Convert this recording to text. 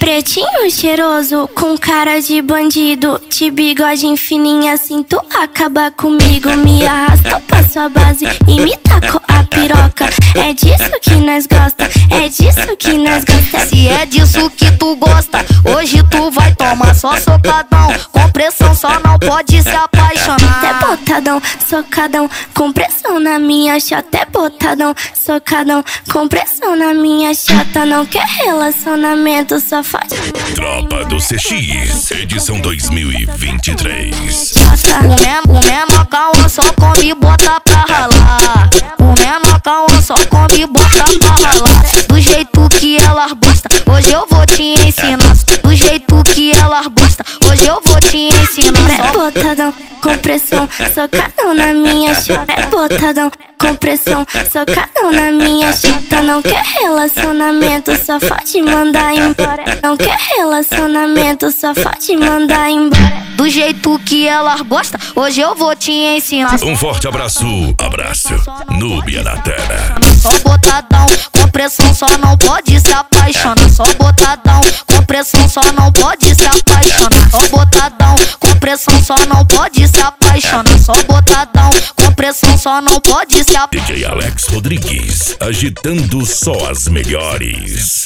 Pretinho cheiroso, com cara de bandido, de bigode fininha assim, tu acaba comigo. Me arrastou pra sua base e me tacou a piroca. É disso que nós gosta, é disso que nós gosta. Se é disso que tu gosta, hoje tu vai tomar só socadão. Com pressão só não pode se apaixonar. É botadão, socadão, com pressão na minha chata. É botadão, socadão, com pressão na minha chata. Não quer relacionamento, só faz Tropa do CX, edição 2023. O menor calma só come e bota pra ralar. O menor calma só come e bota pra ralar. Do jeito que elas gosta, hoje eu vou te ensinar. Do jeito que elas gosta, hoje eu vou te ensinar. É botadão, com pressão, socadão na minha chata. É botadão, com pressão, socadão na minha chata. Não quer relacionamento, só pode mandar embora. Não quer relacionamento, só pode mandar embora. Do jeito que elas gosta, hoje eu vou te ensinar. Um forte abraço, Núbia na terra. Só botadão, com pressão só não pode se apaixonar. Só botadão, com pressão só não pode se apaixonar. Só botadão, com pressão só não pode se apaixonar. Só botadão, com pressão só não pode se apaixonar. DJ Alex Rodrigues, agitando só as melhores.